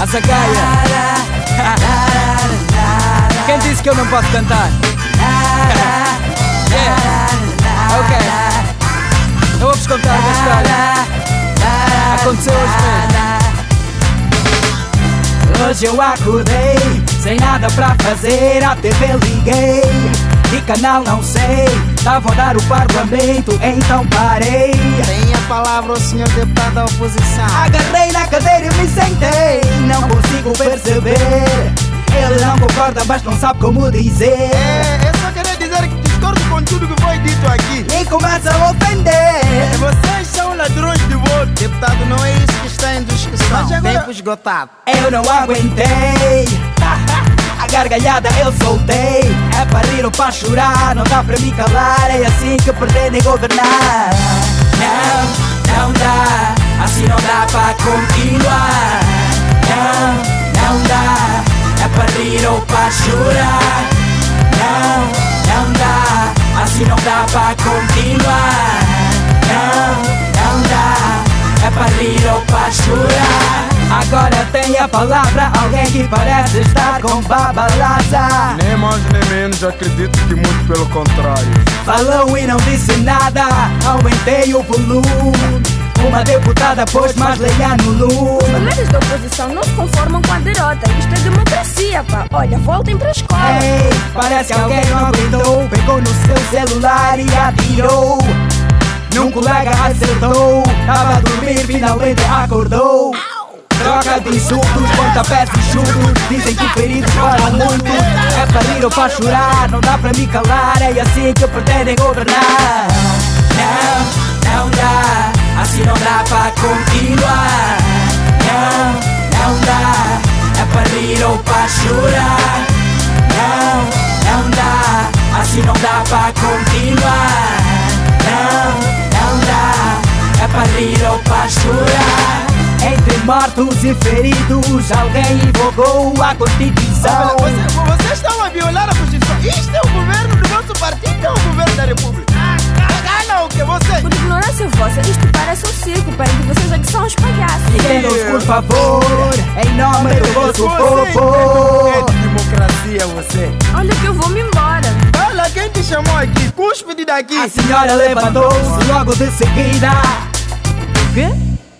Zagaia. Quem disse que eu não posso cantar? Yeah. Ok. Eu vou-vos contar uma história. Aconteceu hoje mesmo. Hoje eu acordei, sem nada pra fazer, a TV liguei e canal não sei, tava a dar o parlamento, então parei. Tem a palavra o senhor deputado da oposição. Agarrei na cadeira e me sentei, não consigo perceber. Ele não concorda, mas não sabe como dizer. Eu só queria dizer que discordo com tudo que foi dito aqui. E começa a ofender. Vocês são ladrões de voto. Deputado, não é isso que está em discussão. Mas agora... Tempo esgotado. Eu não aguentei. A gargalhada eu soltei. É para rir ou para chorar, não dá para me calar. É assim que pretendem governar. Não, não dá. Assim não dá para continuar. Não, não dá. É para rir ou para chorar. Não, não dá. Assim não dá para continuar. Não, não dá. É para rir ou para chorar. Agora tem a palavra alguém que parece estar com babalaza. Nem mais nem menos, acredito que muito pelo contrário. Falou e não disse nada, aumentei o volume. Uma deputada pôs mais lenha no lume. Os líderes da oposição não se conformam com a derrota. Isto é democracia, pá. Olha, voltem para a escola. Ei, parece que alguém não aguentou. Pegou no seu celular e atirou num colega, acertou. Tava a dormir, finalmente acordou. Troca de insultos, pontapés e chutos. Dizem que feridos falam muito. É para rir ou para chorar, não dá para me calar. É assim que pretendem governar. Não, não dá. Assim não dá para continuar. Não, não dá. É para rir ou para chorar. Não, não dá. Assim não dá para continuar. Não, não dá. É para rir ou para chorar. Entre mortos e feridos, alguém invocou a Constituição. Vocês estão a violar a Constituição. Isto é o governo do vosso partido, é o governo da República. Cagana o que você? Por ignorância vossa, isto parece um circo. Para que vocês é que são os palhaços. Entendam-nos, por favor, em nome do vosso povo. É de democracia você. Olha que eu vou-me embora. Olha quem te chamou aqui, cuspe-te daqui. A senhora levantou-se logo de seguida. O quê?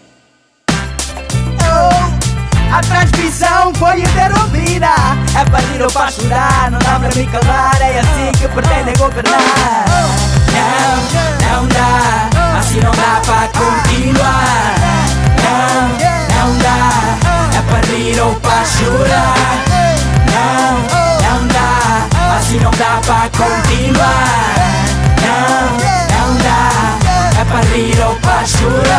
A transmissão foi interrompida. É para rir ou para chorar, não dá para me calar. É assim que pretendem governar. Não, não dá. Assim não dá para continuar. Não, não dá. É para rir ou para chorar. Não, não dá. Assim não dá para continuar. Não, não dá. É para rir ou para chorar.